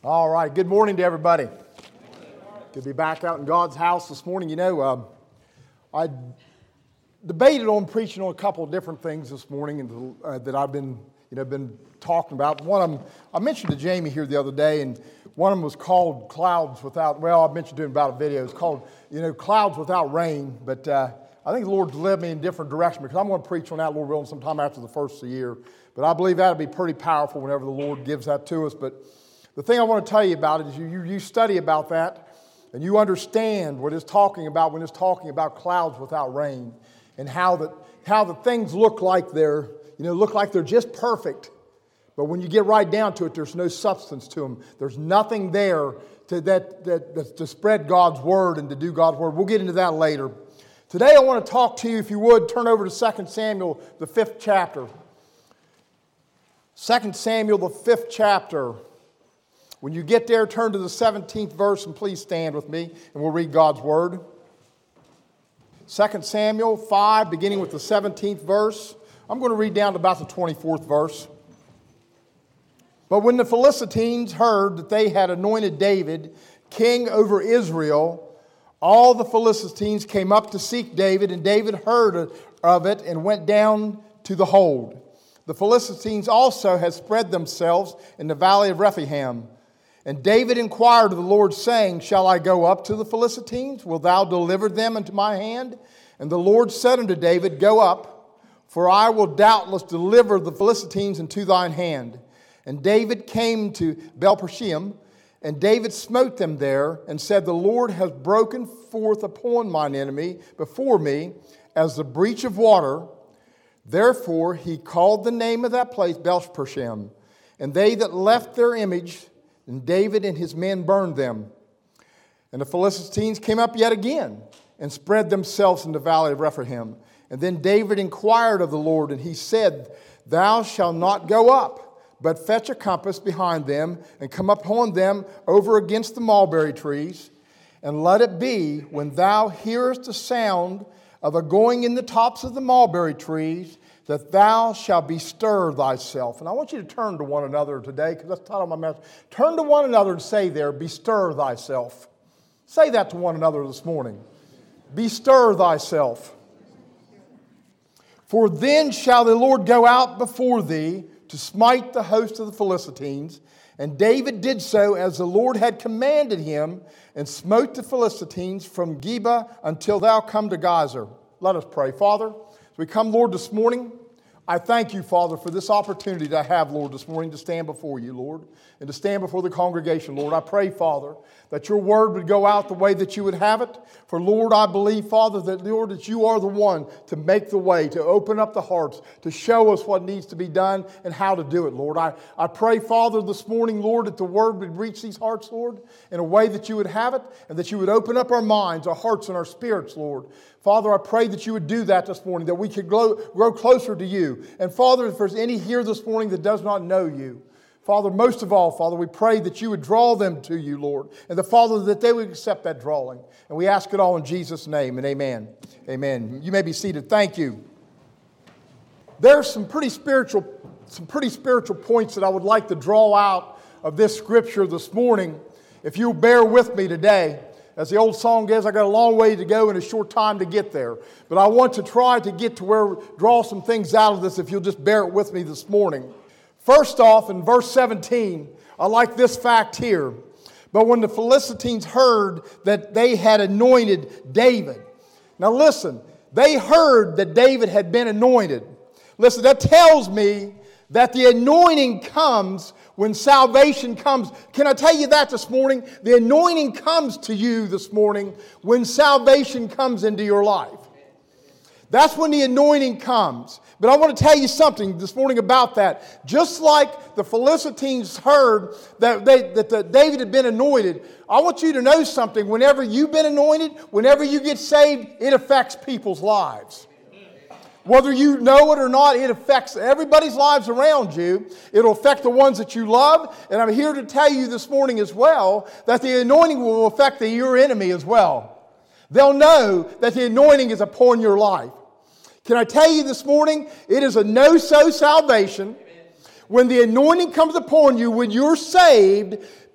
All right, good morning to everybody. Good to be back out in God's house this morning. You know, I debated on preaching on a couple of different things this morning that I've been talking about. One of them, I mentioned to Jamie here the other day, and one of them was called Clouds Without, I mentioned to him about a video. It's called, Clouds Without Rain, but I think the Lord's led me in a different direction because I'm going to preach on that, Lord willing, sometime after the first of the year. But I believe that'll be pretty powerful whenever the Lord gives that to us. But the thing I want to tell you about it is you study about that and you understand what it's talking about when it's talking about clouds without rain and how the things look like they're just perfect. But when you get right down to it, there's no substance to them. There's nothing there to spread God's word and to do God's word. We'll get into that later. Today I want to talk to you, if you would, turn over to 2 Samuel, the 5th chapter. 2 Samuel, the 5th chapter. When you get there, turn to the 17th verse and please stand with me and we'll read God's word. 2 Samuel 5, beginning with the 17th verse. I'm going to read down to about the 24th verse. But when the Philistines heard that they had anointed David king over Israel, all the Philistines came up to seek David, and David heard of it and went down to the hold. The Philistines also had spread themselves in the valley of Rephaim. And David inquired of the Lord, saying, Shall I go up to the Philistines? Wilt thou deliver them into my hand? And the Lord said unto David, Go up, for I will doubtless deliver the Philistines into thine hand. And David came to Baal-Perazim, and David smote them there, and said, The Lord has broken forth upon mine enemy before me as the breach of water. Therefore he called the name of that place Baal-Perazim. And they that left their image, and David and his men burned them. And the Philistines came up yet again and spread themselves in the valley of Rephaim. And then David inquired of the Lord, and he said, Thou shalt not go up, but fetch a compass behind them, and come upon them over against the mulberry trees. And let it be, when thou hearest the sound of a going in the tops of the mulberry trees, that thou shalt bestir thyself. And I want you to turn to one another today, because that's the title of my message. Turn to one another and say there, bestir thyself. Say that to one another this morning. Bestir thyself. For then shall the Lord go out before thee to smite the host of the Philistines. And David did so as the Lord had commanded him, and smote the Philistines from Geba until thou come to Gazer. Let us pray. Father, as we come, Lord, this morning, I thank you, Father, for this opportunity that I have, Lord, this morning to stand before you, Lord, and to stand before the congregation, Lord. I pray, Father, that your word would go out the way that you would have it. For, Lord, I believe, Father, that, Lord, that you are the one to make the way, to open up the hearts, to show us what needs to be done and how to do it, Lord. I pray, Father, this morning, Lord, that the word would reach these hearts, Lord, in a way that you would have it, and that you would open up our minds, our hearts, and our spirits, Lord. Father, I pray that you would do that this morning, that we could grow closer to you. And Father, if there's any here this morning that does not know you, Father, most of all, Father, we pray that you would draw them to you, Lord. And the Father, that they would accept that drawing. And we ask it all in Jesus' name, and amen. Amen. You may be seated. Thank you. There's some pretty spiritual points that I would like to draw out of this scripture this morning. If you'll bear with me today. As the old song goes, I got a long way to go and a short time to get there. But I want to try to get to draw some things out of this if you'll just bear it with me this morning. First off, in verse 17, I like this fact here. But when the Philistines heard that they had anointed David. Now listen, they heard that David had been anointed. Listen, that tells me that the anointing comes when salvation comes. Can I tell you that this morning? The anointing comes to you this morning when salvation comes into your life. That's when the anointing comes. But I want to tell you something this morning about that. Just like the Philistines heard that David had been anointed, I want you to know something. Whenever you've been anointed, whenever you get saved, it affects people's lives. Whether you know it or not, it affects everybody's lives around you. It'll affect the ones that you love. And I'm here to tell you this morning as well that the anointing will affect your enemy as well. They'll know that the anointing is upon your life. Can I tell you this morning, it is a no-so salvation. When the anointing comes upon you, when you're saved,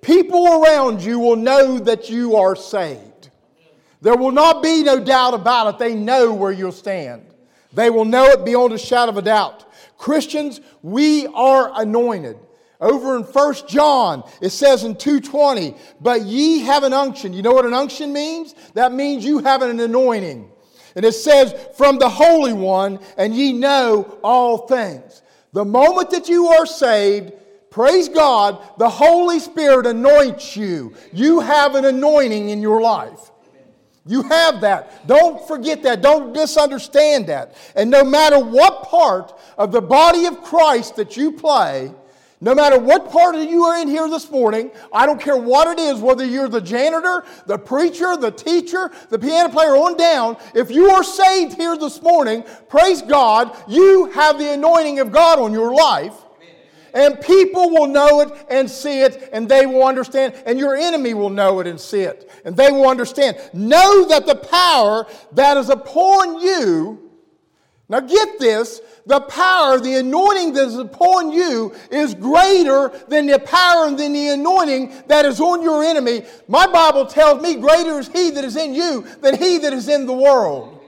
people around you will know that you are saved. There will not be no doubt about it. They know where you'll stand. They will know it beyond a shadow of a doubt. Christians, we are anointed. Over in 1 John, it says in 2:20, but ye have an unction. You know what an unction means? That means you have an anointing. And it says, from the Holy One, and ye know all things. The moment that you are saved, praise God, the Holy Spirit anoints you. You have an anointing in your life. You have that. Don't forget that. Don't misunderstand that. And no matter what part of the body of Christ that you play, no matter what part of you are in here this morning, I don't care what it is, whether you're the janitor, the preacher, the teacher, the piano player on down, if you are saved here this morning, praise God, you have the anointing of God on your life. And people will know it and see it, and they will understand. And your enemy will know it and see it, and they will understand. Know that the power that is upon you, now get this, the power, the anointing that is upon you is greater than the power and than the anointing that is on your enemy. My Bible tells me greater is he that is in you than he that is in the world.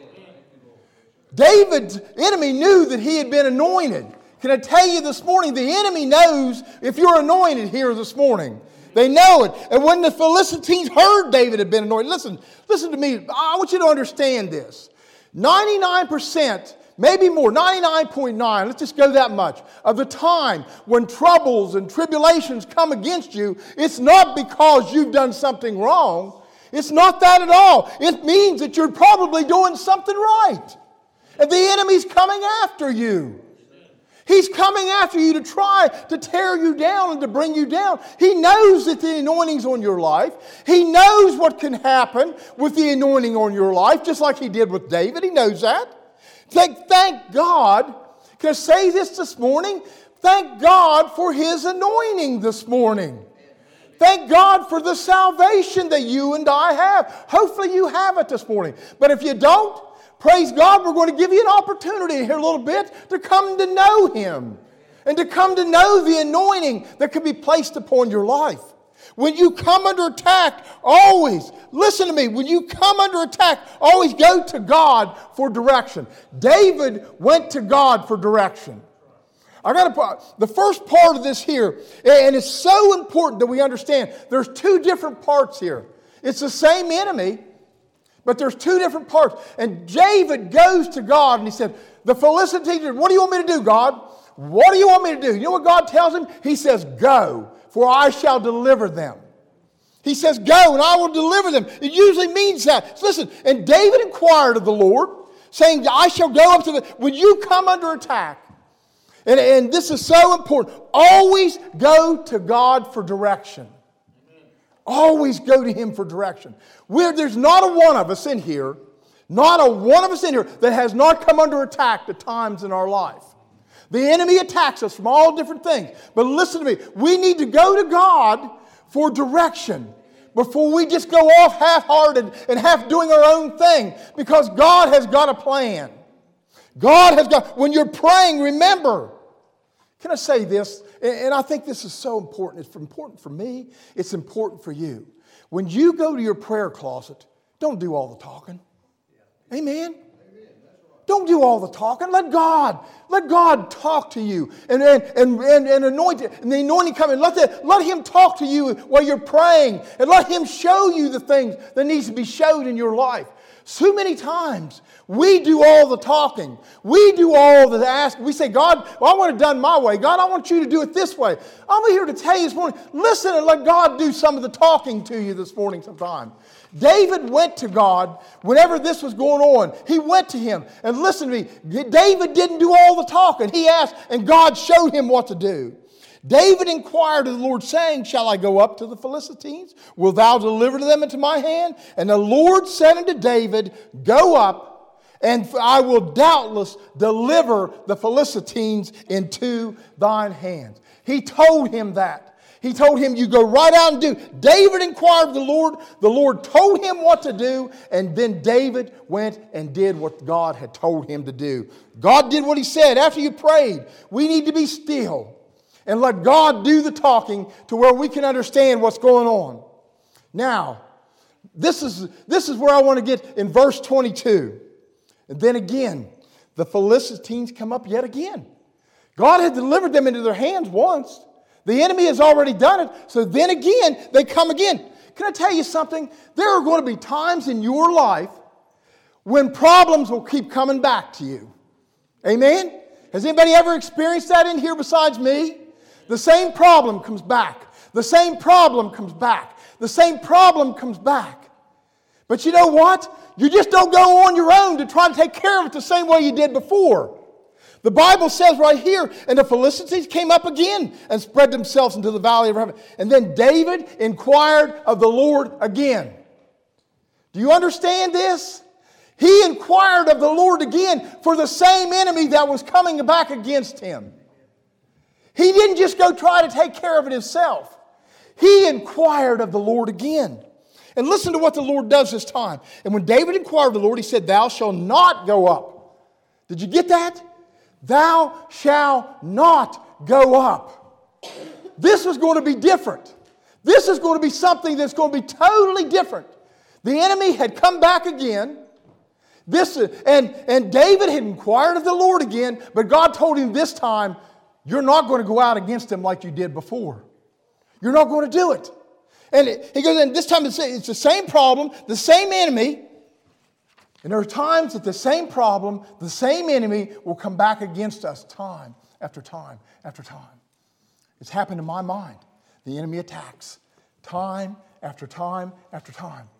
David's enemy knew that he had been anointed. Can I tell you this morning, the enemy knows if you're anointed here this morning. They know it. And when the Philistines heard David had been anointed, listen to me. I want you to understand this. 99%, maybe more, 99.9, let's just go that much, of the time when troubles and tribulations come against you, it's not because you've done something wrong. It's not that at all. It means that you're probably doing something right. And the enemy's coming after you. He's coming after you to try to tear you down and to bring you down. He knows that the anointing's on your life. He knows what can happen with the anointing on your life, just like he did with David. He knows that. Thank God. Can I say this morning? Thank God for his anointing this morning. Thank God for the salvation that you and I have. Hopefully you have it this morning. But if you don't, praise God, we're going to give you an opportunity here a little bit to come to know him and to come to know the anointing that can be placed upon your life. When you come under attack, always, listen to me, when you come under attack, always go to God for direction. David went to God for direction. The first part of this here, and it's so important that we understand, there's two different parts here. It's the same enemy, but there's two different parts. And David goes to God and he said, the Philistines, what do you want me to do, God? What do you want me to do? You know what God tells him? He says, go, for I shall deliver them. He says, go, and I will deliver them. It usually means that. So listen, and David inquired of the Lord, saying, I shall go up to the... When you come under attack, and this is so important, always go to God for direction. Always go to him for direction. There's not a one of us in here, that has not come under attack at times in our life. The enemy attacks us from all different things. But listen to me, we need to go to God for direction before we just go off half-hearted and half doing our own thing, because God has got a plan. When you're praying, remember, can I say this? And I think this is so important. It's important for me. It's important for you. When you go to your prayer closet, don't do all the talking. Amen? Don't do all the talking. Let God talk to you and anoint it. And the anointing come in. Let him talk to you while you're praying. And let him show you the things that needs to be showed in your life. So many times, we do all the talking. We do all the asking. We say, God, well, I want it done my way. God, I want you to do it this way. I'm here to tell you this morning, listen and let God do some of the talking to you this morning sometime. David went to God whenever this was going on. He went to him. And listen to me, David didn't do all the talking. He asked, and God showed him what to do. David inquired of the Lord, saying, shall I go up to the Philistines? Wilt thou deliver them into my hand? And the Lord said unto David, go up, and I will doubtless deliver the Philistines into thine hands. He told him that. He told him, you go right out and do. David inquired of the Lord. The Lord told him what to do. And then David went and did what God had told him to do. God did what he said. After you prayed, we need to be still and let God do the talking to where we can understand what's going on. Now, this is where I want to get in verse 22. And then again, the Philistines come up yet again. God had delivered them into their hands once. The enemy has already done it. So then again, they come again. Can I tell you something? There are going to be times in your life when problems will keep coming back to you. Amen? Has anybody ever experienced that in here besides me? The same problem comes back. The same problem comes back. The same problem comes back. But you know what? You just don't go on your own to try to take care of it the same way you did before. The Bible says right here, and the Philistines came up again and spread themselves into the valley of Rephaim. And then David inquired of the Lord again. Do you understand this? He inquired of the Lord again for the same enemy that was coming back against him. He didn't just go try to take care of it himself. He inquired of the Lord again. And listen to what the Lord does this time. And when David inquired of the Lord, he said, "Thou shalt not go up." Did you get that? Thou shalt not go up. This was going to be different. This is going to be something that's going to be totally different. The enemy had come back again. And David had inquired of the Lord again, but God told him this time, you're not going to go out against him like you did before. You're not going to do it. And he goes, and this time it's the same problem, the same enemy. And there are times that the same problem, the same enemy will come back against us time after time after time. It's happened in my mind. The enemy attacks time after time after time.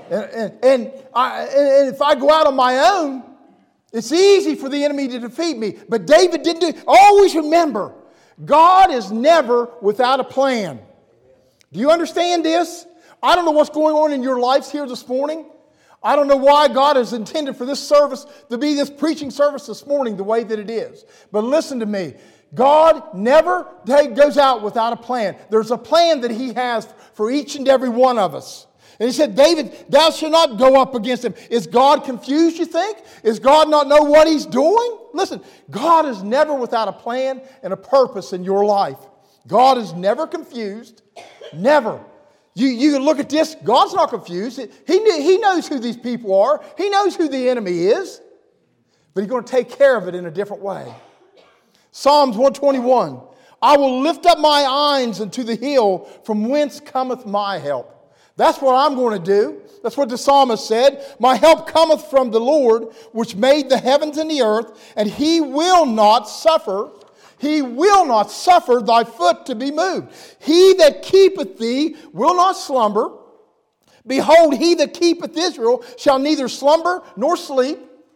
And if I go out on my own, it's easy for the enemy to defeat me. But David didn't do it. Always remember, God is never without a plan. Do you understand this? I don't know what's going on in your lives here this morning. I don't know why God has intended for this service to be this preaching service this morning the way that it is. But listen to me. God never goes out without a plan. There's a plan that He has for each and every one of us. And He said, David, thou shalt not go up against him. Is God confused, you think? Is God not know what He's doing? Listen, God is never without a plan and a purpose in your life. God is never confused. Never. You look at this, God's not confused. He knows who these people are. He knows who the enemy is. But He's going to take care of it in a different way. Psalms 121. I will lift up my eyes unto the hill from whence cometh my help. That's what I'm going to do. That's what the psalmist said. My help cometh from the Lord, which made the heavens and the earth, and He will not suffer. He will not suffer thy foot to be moved. He that keepeth thee will not slumber. Behold, He that keepeth Israel shall neither slumber nor sleep.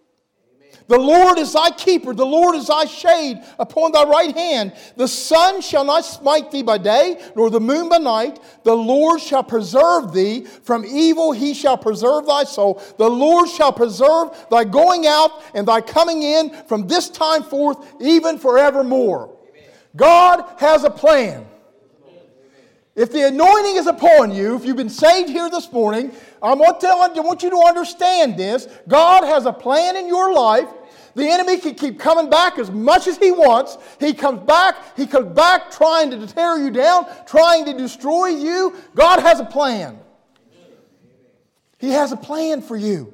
The Lord is thy keeper. The Lord is thy shade upon thy right hand. The sun shall not smite thee by day, nor the moon by night. The Lord shall preserve thee from evil. He shall preserve thy soul. The Lord shall preserve thy going out and thy coming in from this time forth, even forevermore. Amen. God has a plan. If the anointing is upon you, if you've been saved here this morning, I want you to understand this. God has a plan in your life. The enemy can keep coming back as much as he wants. He comes back trying to tear you down, trying to destroy you. God has a plan. He has a plan for you.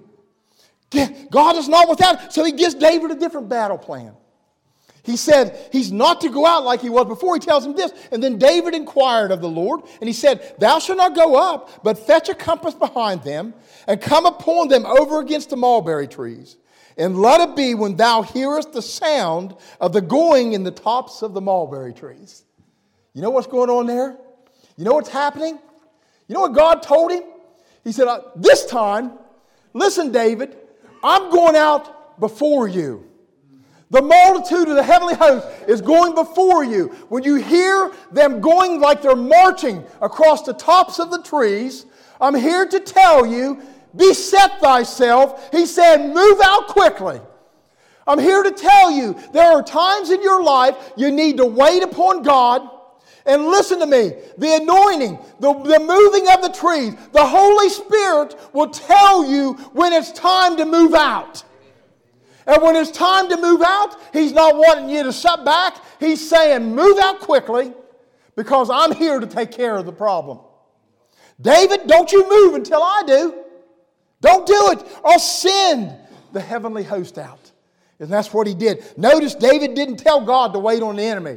God is not without. So He gives David a different battle plan. He said he's not to go out like he was before. He tells him this. And then David inquired of the Lord, and he said, Thou shalt not go up, but fetch a compass behind them, and come upon them over against the mulberry trees. And let it be when thou hearest the sound of the going in the tops of the mulberry trees. You know what's going on there? You know what's happening? You know what God told him? He said, this time, listen, David, I'm going out before you. The multitude of the heavenly host is going before you. When you hear them going like they're marching across the tops of the trees, I'm here to tell you, beset thyself. He said, move out quickly. I'm here to tell you, there are times in your life you need to wait upon God. And listen to me, the anointing, the moving of the trees, the Holy Spirit will tell you when it's time to move out. And when it's time to move out, He's not wanting you to sit back. He's saying, move out quickly because I'm here to take care of the problem. David, don't you move until I do. Don't do it. I'll send the heavenly host out. And that's what he did. Notice David didn't tell God to wait on the enemy.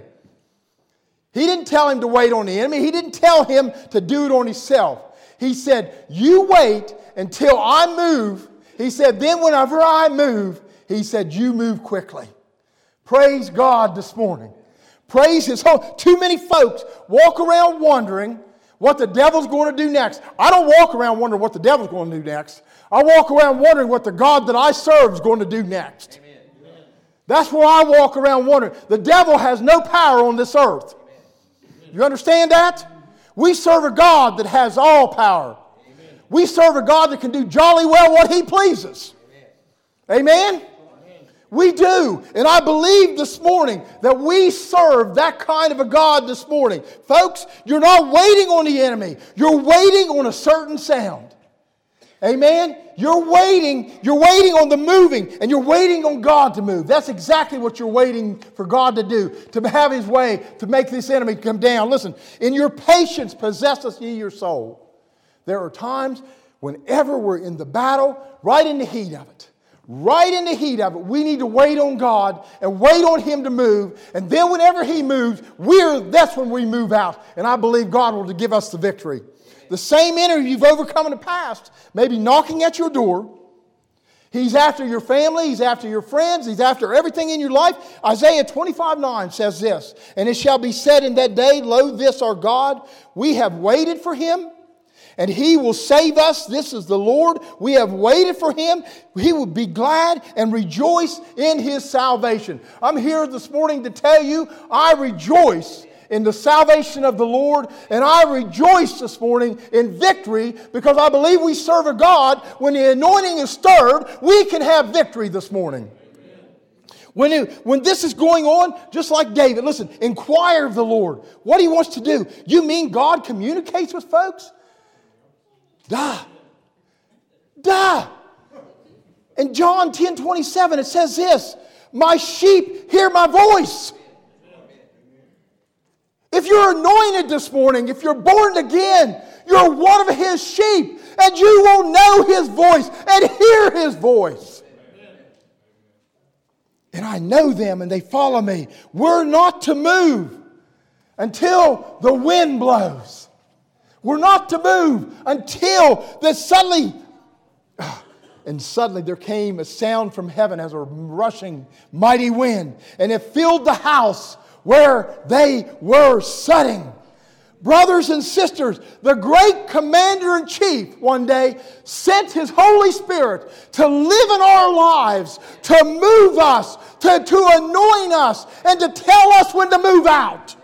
He didn't tell him to wait on the enemy. He didn't tell him to do it on himself. He said, you wait until I move. He said, then whenever I move, he said, you move quickly. Praise God this morning. Praise His holy. Too many folks walk around wondering what the devil's going to do next. I don't walk around wondering what the devil's going to do next. I walk around wondering what the God that I serve is going to do next. Amen. That's what I walk around wondering. The devil has no power on this earth. You understand that? We serve a God that has all power. Amen. We serve a God that can do jolly well what He pleases. Amen? Amen? We do. And I believe this morning that we serve that kind of a God this morning. Folks, you're not waiting on the enemy. You're waiting on a certain sound. Amen? You're waiting on the moving, and you're waiting on God to move. That's exactly what you're waiting for God to do, to have His way, to make this enemy come down. Listen, in your patience possesseth ye your soul. There are times whenever we're in the battle, right in the heat of it, we need to wait on God and wait on Him to move. And then whenever He moves, that's when we move out. And I believe God will give us the victory. The same enemy you've overcome in the past may be knocking at your door. He's after your family. He's after your friends. He's after everything in your life. Isaiah 25:9 says this, and it shall be said in that day, lo, this our God, we have waited for Him, and He will save us. This is the Lord. We have waited for Him. He will be glad and rejoice in His salvation. I'm here this morning to tell you, I rejoice in the salvation of the Lord, and I rejoice this morning in victory because I believe we serve a God. When the anointing is stirred, we can have victory this morning. When this is going on, just like David, listen, inquire of the Lord what He wants to do. You mean God communicates with folks? Duh. In John 10:27, it says this, my sheep hear my voice. If you're anointed this morning, if you're born again, you're one of His sheep, and you will know His voice and hear His voice. And I know them and they follow me. We're not to move until the wind blows. We're not to move until suddenly there came a sound from heaven as a rushing mighty wind, and it filled the house where they were sitting. Brothers and sisters, the great commander-in-chief one day sent His Holy Spirit to live in our lives, to move us, to anoint us, and to tell us when to move out.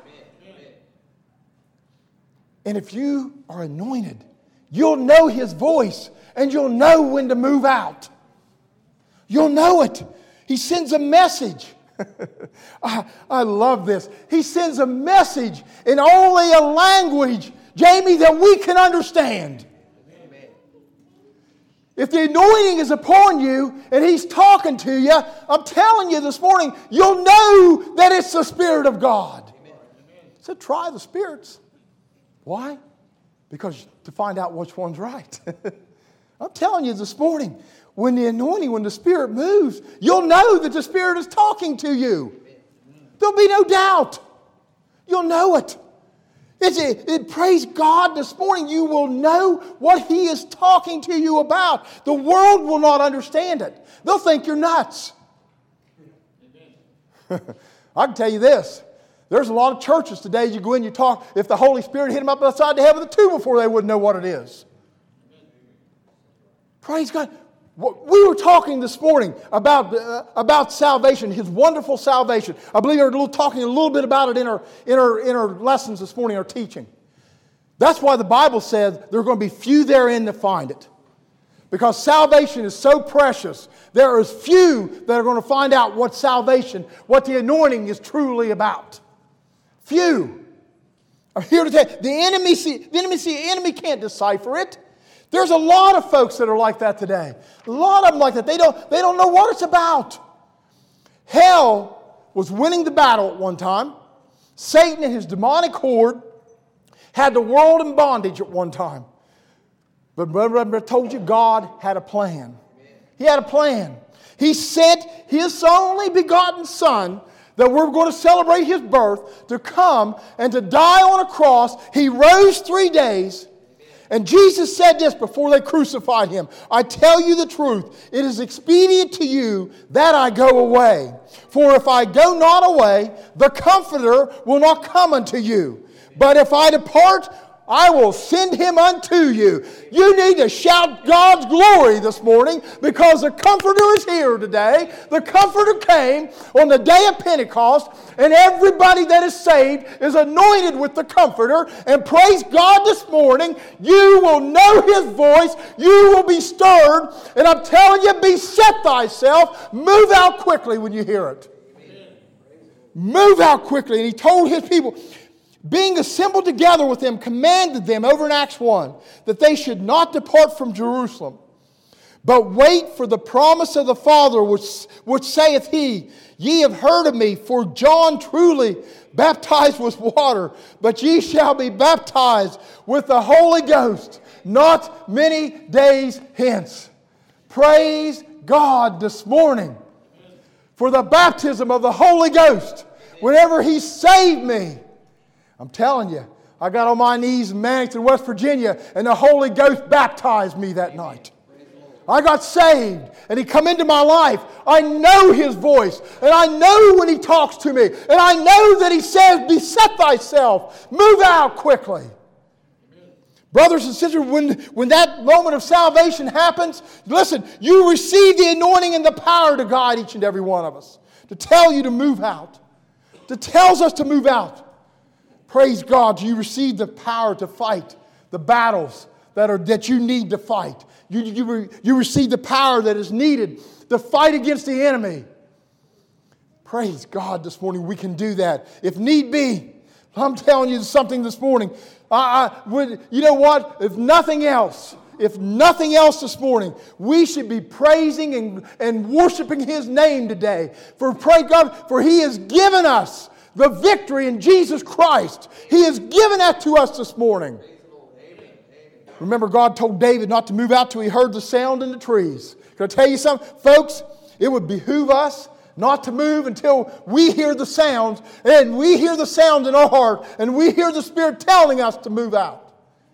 And if you are anointed, you'll know His voice, and you'll know when to move out. You'll know it. He sends a message. I love this. He sends a message in only a language, Jamie, that we can understand. Amen. If the anointing is upon you and He's talking to you, I'm telling you this morning, you'll know that it's the Spirit of God. Amen. So try the spirits. Why? Because to find out which one's right. I'm telling you this morning, when the Spirit moves, you'll know that the Spirit is talking to you. There'll be no doubt. You'll know it. Praise God this morning, you will know what He is talking to you about. The world will not understand it. They'll think you're nuts. I can tell you this. There's a lot of churches today, you go in, you talk, if the Holy Spirit hit them up upside the head with a 2 before they wouldn't know what it is. Praise God. We were talking this morning about salvation, His wonderful salvation. I believe we were talking a little bit about it in our lessons this morning, our teaching. That's why the Bible says there are going to be few therein that find it. Because salvation is so precious, there is few that are going to find out what salvation, what the anointing is truly about. Few. I'm here to tell you, the enemy can't decipher it. There's a lot of folks that are like that today. A lot of them like that. They don't know what it's about. Hell was winning the battle at one time. Satan and his demonic horde had the world in bondage at one time. But remember, I told you God had a plan. He had a plan. He sent His only begotten Son, that we're going to celebrate His birth, to come and to die on a cross. He rose 3 days. And Jesus said this before they crucified Him. I tell you the truth, it is expedient to you that I go away. For if I go not away, the Comforter will not come unto you. But if I depart, I will send Him unto you. You need to shout God's glory this morning, because the Comforter is here today. The Comforter came on the day of Pentecost, and everybody that is saved is anointed with the Comforter. And praise God this morning, you will know His voice. You will be stirred. And I'm telling you, beset thyself. Move out quickly when you hear it. Amen. Move out quickly. And He told His people, being assembled together with them, commanded them over in Acts 1 that they should not depart from Jerusalem, but wait for the promise of the Father, which saith He, Ye have heard of me, for John truly baptized with water, but ye shall be baptized with the Holy Ghost not many days hence. Praise God this morning for the baptism of the Holy Ghost whenever He saved me. I'm telling you, I got on my knees in Mannington, West Virginia, and the Holy Ghost baptized me that night. I got saved, and He come into my life. I know His voice, and I know when He talks to me, and I know that He says, beset thyself, move out quickly. Brothers and sisters, when that moment of salvation happens, listen, you receive the anointing and the power to guide each and every one of us, to tell you to move out, to tells us to move out. Praise God, you receive the power to fight the battles that you need to fight. You receive the power that is needed to fight against the enemy. Praise God this morning, we can do that. If need be, I'm telling you something this morning. You know what? If nothing else this morning, we should be praising and worshiping His name today. Pray God, for He has given us the victory in Jesus Christ. He has given that to us this morning. Remember, God told David not to move out till he heard the sound in the trees. Can I tell you something? Folks, it would behoove us not to move until we hear the sounds, and we hear the sounds in our heart, and we hear the Spirit telling us to move out.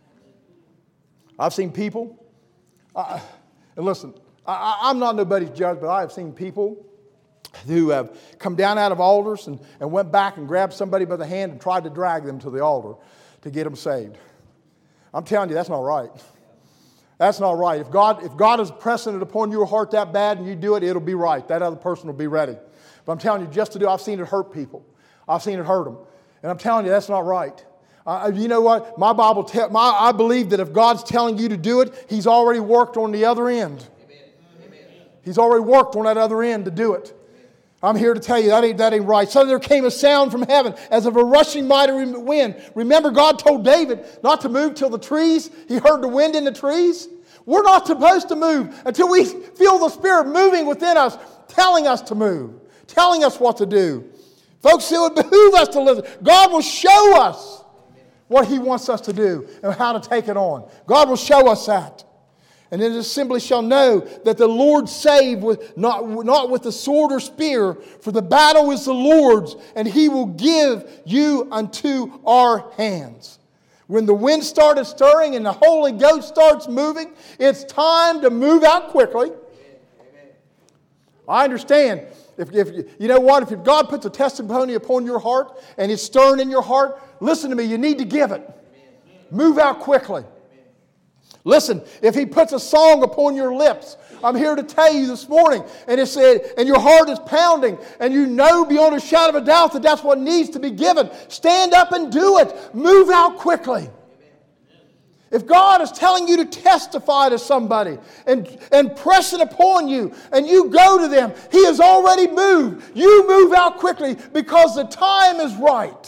I've seen people, and listen, I'm not nobody's judge, but I have seen people who have come down out of altars and went back and grabbed somebody by the hand and tried to drag them to the altar to get them saved. I'm telling you, that's not right. That's not right. If God is pressing it upon your heart that bad and you do it, it'll be right. That other person will be ready. But I'm telling you, I've seen it hurt people. I've seen it hurt them. And I'm telling you, that's not right. You know what? I believe that if God's telling you to do it, He's already worked on the other end. Amen. He's already worked on that other end to do it. I'm here to tell you that ain't right. Suddenly there came a sound from heaven as of a rushing mighty wind. Remember, God told David not to move till the trees. He heard the wind in the trees. We're not supposed to move until we feel the Spirit moving within us, telling us to move, telling us what to do. Folks, it would behoove us to listen. God will show us what He wants us to do and how to take it on. God will show us that. And then assembly shall know that the Lord saved not with the sword or spear, for the battle is the Lord's, and He will give you unto our hands. When the wind started stirring and the Holy Ghost starts moving, it's time to move out quickly. Amen. I understand. If you know what? If God puts a testimony upon your heart and it's stirring in your heart, listen to me, you need to give it. Amen. Move out quickly. Listen, if He puts a song upon your lips, I'm here to tell you this morning, and it said, and your heart is pounding, and you know beyond a shadow of a doubt that that's what needs to be given, stand up and do it. Move out quickly. If God is telling you to testify to somebody and press it upon you, and you go to them, He has already moved. You move out quickly because the time is right.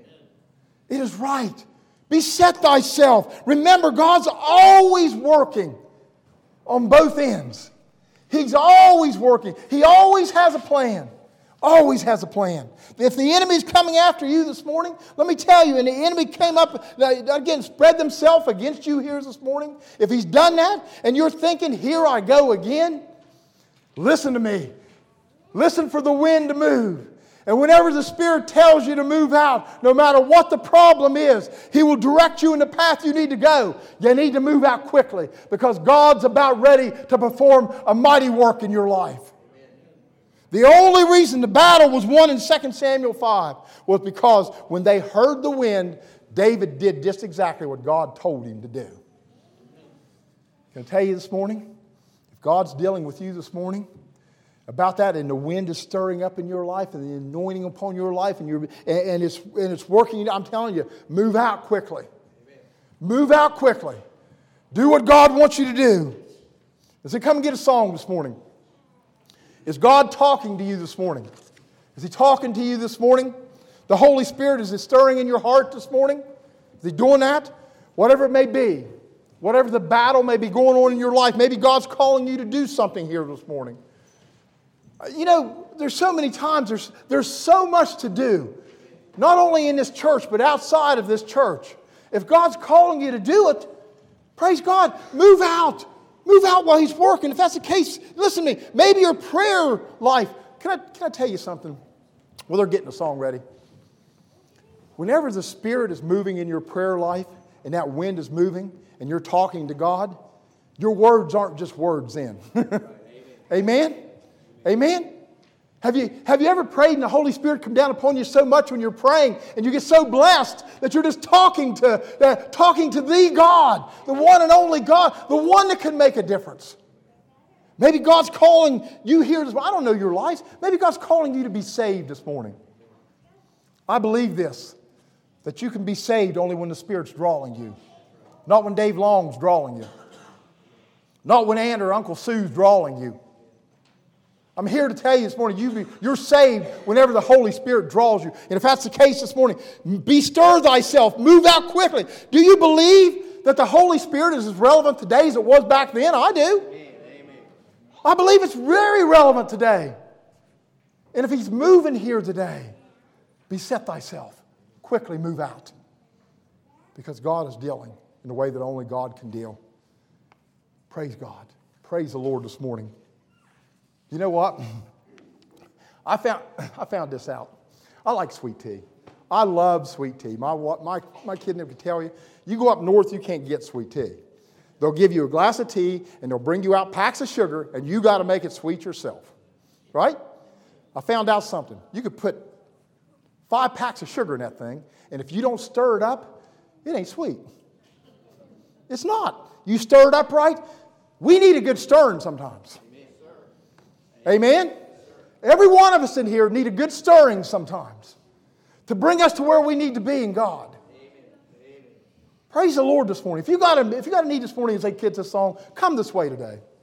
It is right. Beset thyself. Remember, God's always working on both ends. He's always working. He always has a plan. Always has a plan. If the enemy's coming after you this morning, let me tell you, and the enemy came up, again, spread themselves against you here this morning. If he's done that, and you're thinking, here I go again, listen to me. Listen for the wind to move. And whenever the Spirit tells you to move out, no matter what the problem is, He will direct you in the path you need to go. You need to move out quickly because God's about ready to perform a mighty work in your life. The only reason the battle was won in 2 Samuel 5 was because when they heard the wind, David did just exactly what God told him to do. Can I tell you this morning? If God's dealing with you this morning about that and the wind is stirring up in your life and the anointing upon your life and it's working, I'm telling you, move out quickly. Move out quickly. Do what God wants you to do. Let's come and get a song this morning. Is God talking to you this morning? Is He talking to you this morning? The Holy Spirit, is it stirring in your heart this morning? Is He doing that? Whatever it may be, whatever the battle may be going on in your life, maybe God's calling you to do something here this morning. You know, there's so many times, there's so much to do, not only in this church, but outside of this church. If God's calling you to do it, praise God, move out. Move out while He's working. If that's the case, listen to me. Maybe your prayer life. Can I tell you something? Well, they're getting the song ready. Whenever the Spirit is moving in your prayer life and that wind is moving and you're talking to God, your words aren't just words then. Amen? Amen? Have you ever prayed and the Holy Spirit come down upon you so much when you're praying and you get so blessed that you're just talking to the God, the one and only God, the one that can make a difference? Maybe God's calling you here. I don't know your life. Maybe God's calling you to be saved this morning. I believe this, that you can be saved only when the Spirit's drawing you. Not when Dave Long's drawing you. Not when Aunt or Uncle Sue's drawing you. I'm here to tell you this morning, you're saved whenever the Holy Spirit draws you. And if that's the case this morning, bestir thyself, move out quickly. Do you believe that the Holy Spirit is as relevant today as it was back then? I do. Amen. I believe it's very relevant today. And if He's moving here today, beset thyself. Quickly move out. Because God is dealing in the way that only God can deal. Praise God. Praise the Lord this morning. You know what? I found this out. I like sweet tea. I love sweet tea. My kid never could tell you. You go up north, you can't get sweet tea. They'll give you a glass of tea, and they'll bring you out packs of sugar, and you got to make it sweet yourself. Right? I found out something. You could put 5 packs of sugar in that thing, and if you don't stir it up, it ain't sweet. It's not. You stir it up right. We need a good stirring sometimes. Amen? Every one of us in here need a good stirring sometimes to bring us to where we need to be in God. Praise the Lord this morning. If you got a need this morning and say, kids, this song, come this way today.